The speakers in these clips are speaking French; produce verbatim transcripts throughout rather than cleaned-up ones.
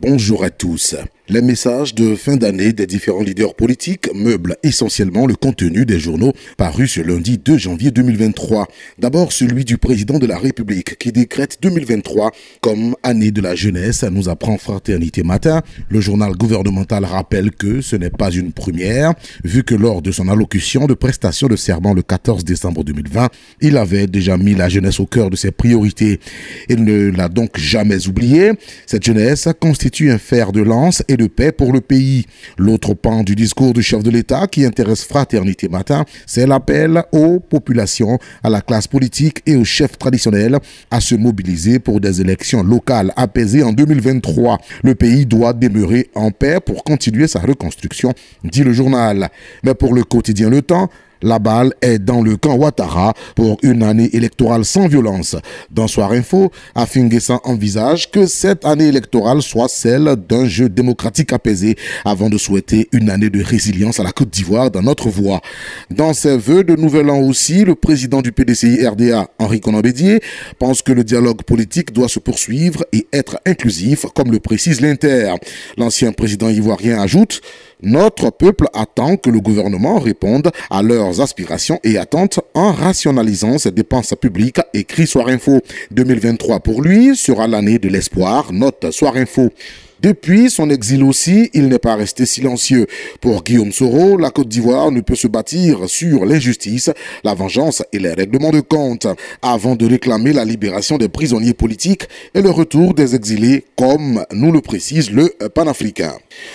bonjour à tous. Les messages de fin d'année des différents leaders politiques meublent essentiellement le contenu des journaux parus ce lundi deux janvier deux mille vingt-trois. D'abord celui du président de la République qui décrète deux mille vingt-trois comme année de la jeunesse, nous apprend Fraternité Matin. Le journal gouvernemental rappelle que ce n'est pas une première, vu que lors de son allocution de prestation de serment le quatorze décembre deux mille vingt, il avait déjà mis la jeunesse au cœur de ses priorités. Il ne l'a donc jamais oublié. Cette jeunesse constitue un fer de lance et de paix pour le pays. L'autre pan du discours du chef de l'État qui intéresse Fraternité Matin, c'est l'appel aux populations, à la classe politique et aux chefs traditionnels à se mobiliser pour des élections locales apaisées en deux mille vingt-trois. Le pays doit demeurer en paix pour continuer sa reconstruction, dit le journal. Mais pour le quotidien Le Temps, la balle est dans le camp Ouattara pour une année électorale sans violence. Dans Soir Info, Afinguessan envisage que cette année électorale soit celle d'un jeu démocratique apaisé avant de souhaiter une année de résilience à la Côte d'Ivoire dans notre voie. Dans ses vœux de nouvel an aussi, le président du P D C I R D A, Henri Konan Bédié, pense que le dialogue politique doit se poursuivre et être inclusif, comme le précise l'Inter. L'ancien président ivoirien ajoute: notre peuple attend que le gouvernement réponde à leurs aspirations et attentes en rationalisant ses dépenses publiques, écrit Soir Info. deux mille vingt-trois pour lui sera l'année de l'espoir, note Soir Info. Depuis son exil aussi, il n'est pas resté silencieux. Pour Guillaume Soro, la Côte d'Ivoire ne peut se bâtir sur l'injustice, la vengeance et les règlements de compte, avant de réclamer la libération des prisonniers politiques et le retour des exilés, comme nous le précise le panafricain.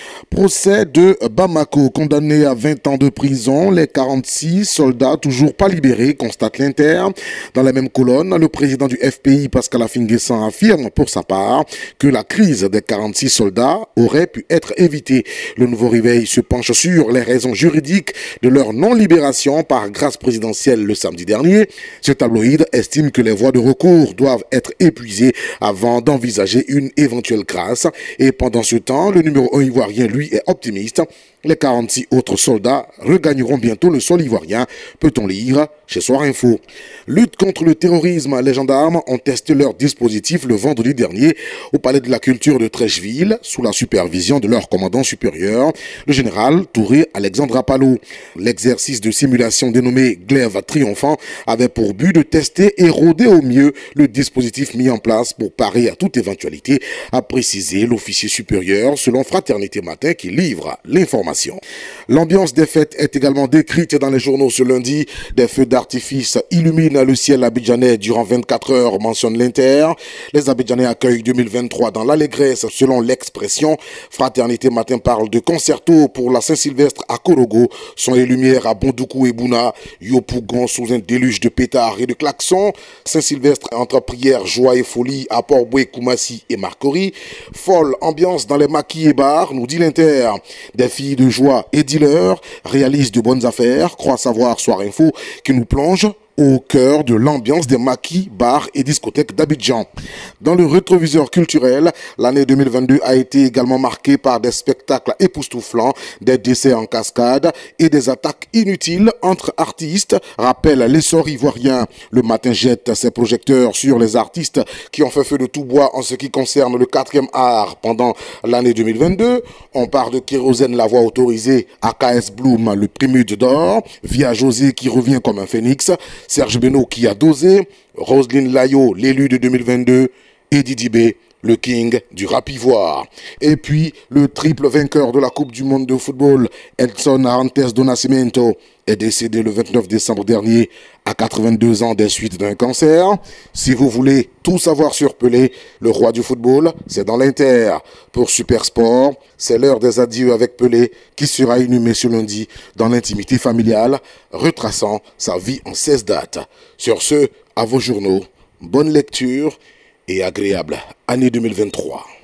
Procès de Bamako, condamné à vingt ans de prison, les quarante-six soldats toujours pas libérés, constate l'Inter. Dans la même colonne, le président du F P I, Pascal Afinguessan, affirme pour sa part que la crise des quarante-six soldats aurait pu être évitée. Le Nouveau Réveil se penche sur les raisons juridiques de leur non-libération par grâce présidentielle le samedi dernier. Ce tabloïd estime que les voies de recours doivent être épuisées avant d'envisager une éventuelle grâce. Et pendant ce temps, le numéro un ivoirien, lui, est optimiste. Les quarante-six autres soldats regagneront bientôt le sol ivoirien, peut-on lire chez Soir Info. Lutte contre le terrorisme, les gendarmes ont testé leur dispositif le vendredi dernier au Palais de la Culture de Trècheville, sous la supervision de leur commandant supérieur, le général Touré Alexandre Apallo. L'exercice de simulation dénommé Glaive Triomphant avait pour but de tester et rôder au mieux le dispositif mis en place pour parer à toute éventualité, a précisé l'officier supérieur selon Fraternité Matin qui livre l'information. L'ambiance des fêtes est également décrite dans les journaux ce lundi. Des feux d'artifice illuminent le ciel abidjanais durant vingt-quatre heures, mentionne l'Inter. Les Abidjanais accueillent deux mille vingt-trois dans l'allégresse, selon l'expression. Fraternité Matin parle de concerto pour la Saint-Sylvestre à Korogo. Son et lumière à Bondoukou et Bouna. Yopougon sous un déluge de pétards et de klaxons. Saint-Sylvestre entre prières, joie et folie à Port-Boué, Koumassi et Marcory. Folle ambiance dans les maquis et bars, nous dit l'Inter. Des filles de joie et dealers réalisent de bonnes affaires, croit savoir Soir Info, qui nous plonge au cœur de l'ambiance des maquis, bars et discothèques d'Abidjan. Dans le rétroviseur culturel, l'année deux mille vingt-deux a été également marquée par des spectacles époustouflants, des décès en cascade et des attaques inutiles entre artistes, rappelle l'essor ivoirien. Le Matin jette ses projecteurs sur les artistes qui ont fait feu de tout bois en ce qui concerne le quatrième art pendant l'année deux mille vingt-deux. On parle de Kérosène, la voix autorisée, A K S Bloom, le prélude d'or, Via José qui revient comme un phénix, Serge Beno qui a dosé, Roselyne Layo, l'élu de deux mille vingt-deux, et Didi B, le king du rap ivoire. Et puis, le triple vainqueur de la Coupe du monde de football, Edson Arantes do Nascimento, est décédé le vingt-neuf décembre dernier à quatre-vingt-deux ans des suites d'un cancer. Si vous voulez tout savoir sur Pelé, le roi du football, c'est dans l'Inter. Pour Super Sport, c'est l'heure des adieux avec Pelé qui sera inhumé ce lundi dans l'intimité familiale, retraçant sa vie en seize dates. Sur ce, à vos journaux, bonne lecture et agréable année deux mille vingt-trois.